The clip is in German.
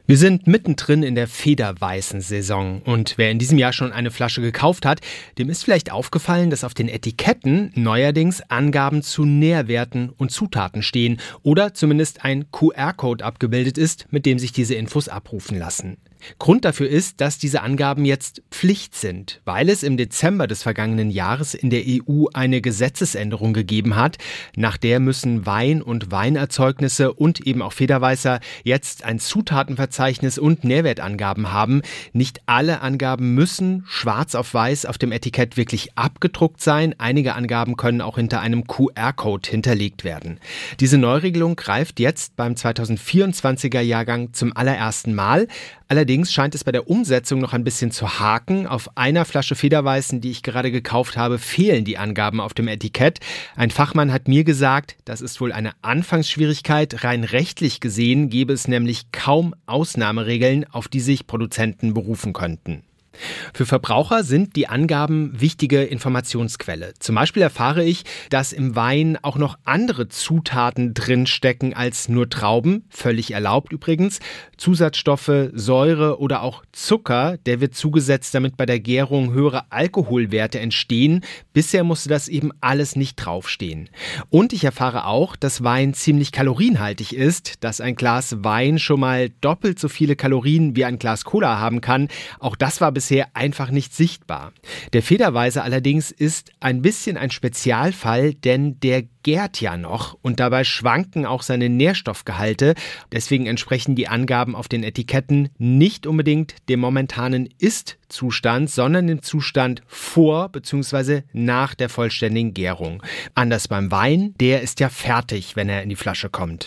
Wir sind mittendrin in der Federweißen-Saison und wer in diesem Jahr schon eine Flasche gekauft hat, dem ist vielleicht aufgefallen, dass auf den Etiketten neuerdings Angaben zu Nährwerten und Zutaten stehen oder zumindest ein QR-Code abgebildet ist, mit dem sich diese Infos abrufen lassen. Grund dafür ist, dass diese Angaben jetzt Pflicht sind, weil es im Dezember des vergangenen Jahres in der EU eine Gesetzesänderung gegeben hat. Nach der müssen Wein und Weinerzeugnisse und eben auch Federweißer jetzt ein Zutatenverzeichnis und Nährwertangaben haben. Nicht alle Angaben müssen schwarz auf weiß auf dem Etikett wirklich abgedruckt sein. Einige Angaben können auch hinter einem QR-Code hinterlegt werden. Diese Neuregelung greift jetzt beim 2024er Jahrgang zum allerersten Mal. Allerdings scheint es bei der Umsetzung noch ein bisschen zu haken. Auf einer Flasche Federweißen, die ich gerade gekauft habe, fehlen die Angaben auf dem Etikett. Ein Fachmann hat mir gesagt, das ist wohl eine Anfangsschwierigkeit. Rein rechtlich gesehen gäbe es nämlich kaum Ausnahmeregeln, auf die sich Produzenten berufen könnten. Für Verbraucher sind die Angaben wichtige Informationsquelle. Zum Beispiel erfahre ich, dass im Wein auch noch andere Zutaten drinstecken als nur Trauben, völlig erlaubt übrigens. Zusatzstoffe, Säure oder auch Zucker, der wird zugesetzt, damit bei der Gärung höhere Alkoholwerte entstehen. Bisher musste das eben alles nicht draufstehen. Und ich erfahre auch, dass Wein ziemlich kalorienhaltig ist, dass ein Glas Wein schon mal doppelt so viele Kalorien wie ein Glas Cola haben kann. Auch das war bisher einfach nicht sichtbar. Der Federweißer allerdings ist ein bisschen ein Spezialfall, denn der gärt ja noch und dabei schwanken auch seine Nährstoffgehalte. Deswegen entsprechen die Angaben auf den Etiketten nicht unbedingt dem momentanen Ist-Zustand, sondern dem Zustand vor bzw. nach der vollständigen Gärung. Anders beim Wein, der ist ja fertig, wenn er in die Flasche kommt.